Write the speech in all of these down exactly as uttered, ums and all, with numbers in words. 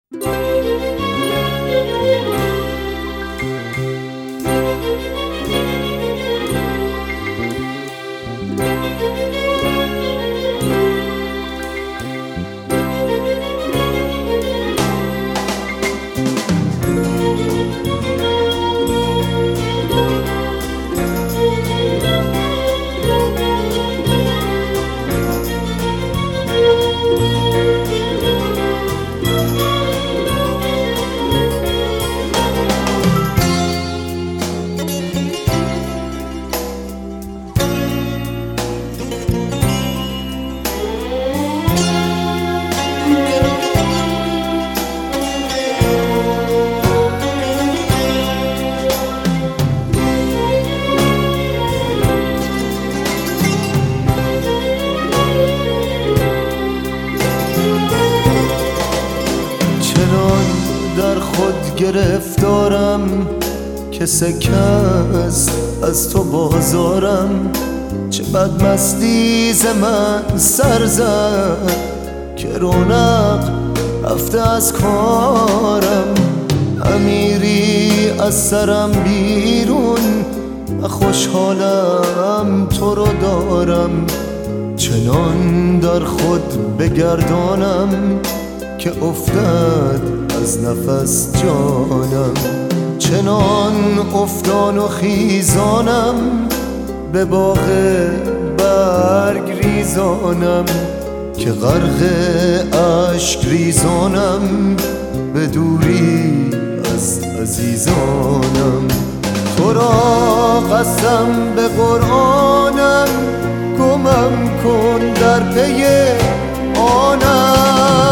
در خود گرفتارم که سکه است از تو بازارم. چه بدمستی ز من سر زد که رونق رفته از کارم. امیری از سرم بیرون و خوشحالم تو رو دارم. چنان در خود بگردانم که افتد از نفس جانم. چنان افتان و خیزانم به باغ برگ ریزانم که غرق اشک ریزانم به دوری از عزیزانم. تو را قسم به قرآنم گمم کن در پی آنم.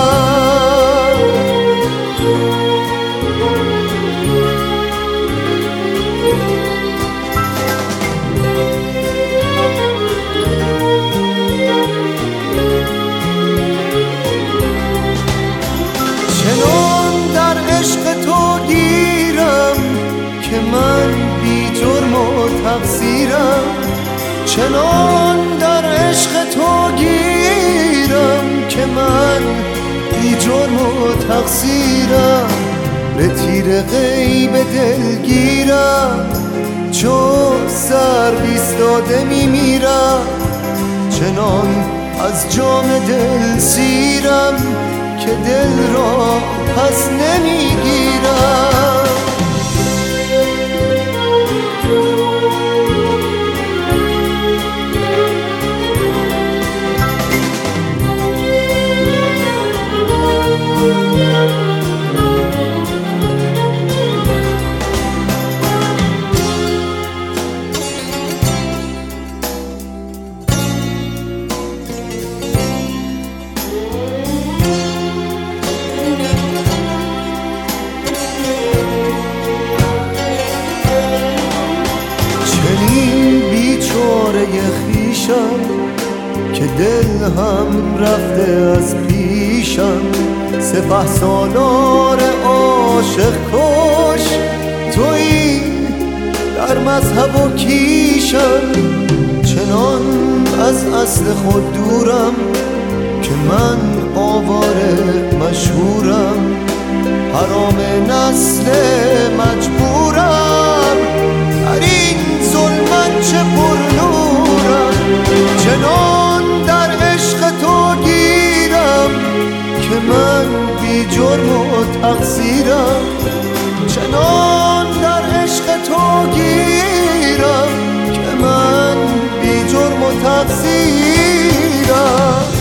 چنان در عشق تو گیرم که من بی جرم و تقصیرم. چنان در عشق تو گیرم که من بی جرم و تقصیرم. به تیر غیب دلگیرم چو سر ایستاده میمیرم. چنان از جام دل سیرم که دل را پس نمیگیرم. خیشم که دل هم رفته از پیشم. سپه سالار عاشق کش تویی در مذهب و کیشم. چنان از اصل خود دورم که من آواره مشهورم. حرام نسل مجبورم در این ظلمت چه پرنورم. چنان در عشق تو گیرم که من بی جرم و تقصیرم. چنان در عشق تو گیرم که من بی جرم و تقصیرم.